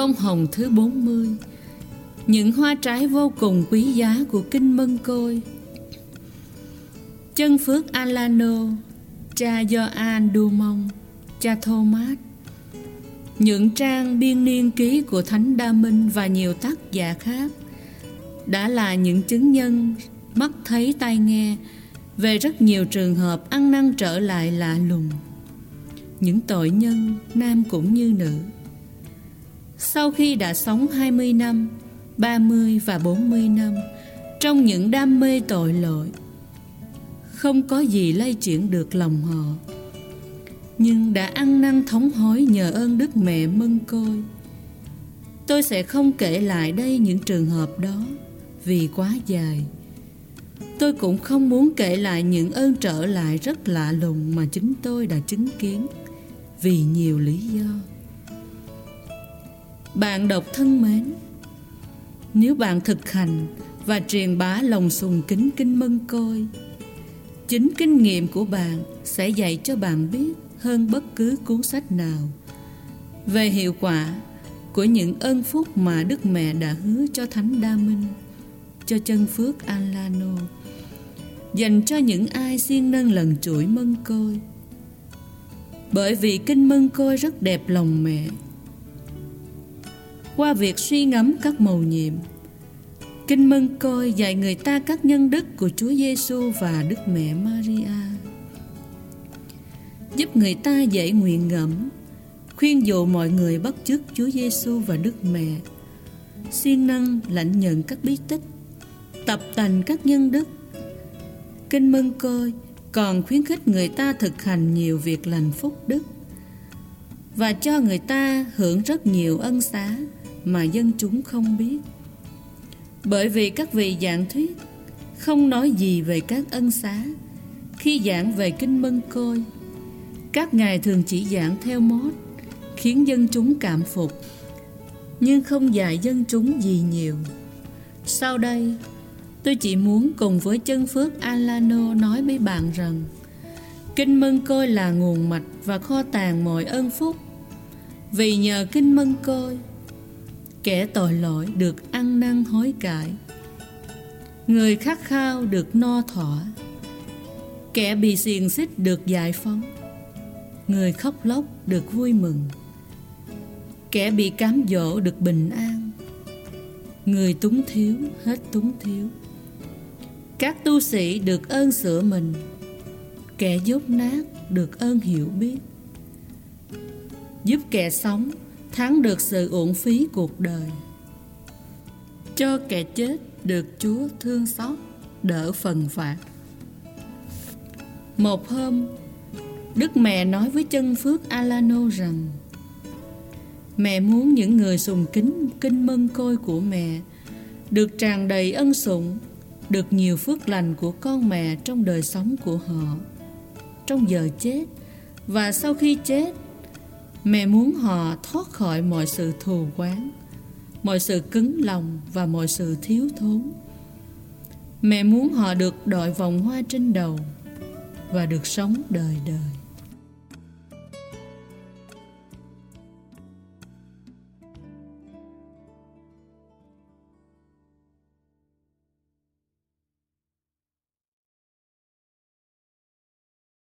Bông hồng thứ 40. Những hoa trái vô cùng quý giá của Kinh Mân Côi. Chân Phước Alano, cha Gioan Dumont, cha Thomas. Những trang biên niên ký của Thánh Đa Minh và nhiều tác giả khác đã là những chứng nhân mắt thấy tai nghe về rất nhiều trường hợp ăn năn trở lại lạ lùng. Những tội nhân, nam cũng như nữ, sau khi đã sống 20 năm, 30 và 40 năm trong những đam mê tội lỗi, không có gì lay chuyển được lòng họ, nhưng đã ăn năn thống hối nhờ ơn Đức Mẹ Mân Côi. Tôi sẽ không kể lại đây những trường hợp đó vì quá dài. Tôi cũng không muốn kể lại những ơn trở lại rất lạ lùng mà chính tôi đã chứng kiến vì nhiều lý do. Bạn đọc thân mến, nếu bạn thực hành và truyền bá lòng sùng kính Kinh Mân Côi, chính kinh nghiệm của bạn sẽ dạy cho bạn biết hơn bất cứ cuốn sách nào về hiệu quả của những ơn phúc mà Đức Mẹ đã hứa cho Thánh Đa Minh, cho chân Phước Alano, dành cho những ai siêng nâng lần chuỗi Mân Côi. Bởi vì Kinh Mân Côi rất đẹp lòng mẹ. Qua việc suy ngẫm các mầu nhiệm, Kinh Mân Côi dạy người ta các nhân đức của Chúa Giêsu và Đức Mẹ Maria, giúp người ta dễ nguyện ngẫm, khuyên dụ mọi người bắt chước Chúa Giêsu và Đức Mẹ, siêng năng lãnh nhận các bí tích, tập tành các nhân đức. Kinh Mân Côi còn khuyến khích người ta thực hành nhiều việc lành phúc đức và cho người ta hưởng rất nhiều ân xá mà dân chúng không biết. Bởi vì các vị giảng thuyết không nói gì về các ân xá khi giảng về Kinh Mân Côi. Các ngài thường chỉ giảng theo mốt, khiến dân chúng cảm phục, nhưng không dạy dân chúng gì nhiều. Sau đây, tôi chỉ muốn cùng với chân Phước Alano nói với bạn rằng Kinh Mân Côi là nguồn mạch và kho tàng mọi ơn phúc. Vì nhờ Kinh Mân Côi, kẻ tội lỗi được ăn năn hối cải, người khát khao được no thỏa, kẻ bị xiềng xích được giải phóng, người khóc lóc được vui mừng, kẻ bị cám dỗ được bình an, người túng thiếu hết túng thiếu, các tu sĩ được ơn sửa mình, kẻ dốt nát được ơn hiểu biết, giúp kẻ sống thắng được sự uổng phí cuộc đời, cho kẻ chết được Chúa thương xót đỡ phần phạt. Một hôm, Đức Mẹ nói với chân Phước Alano rằng mẹ muốn những người sùng kính Kinh Mân Côi của mẹ được tràn đầy ân sủng, được nhiều phước lành của con mẹ trong đời sống của họ, trong giờ chết và sau khi chết. Mẹ muốn họ thoát khỏi mọi sự thù oán, mọi sự cứng lòng và mọi sự thiếu thốn. Mẹ muốn họ được đội vòng hoa trên đầu và được sống đời đời.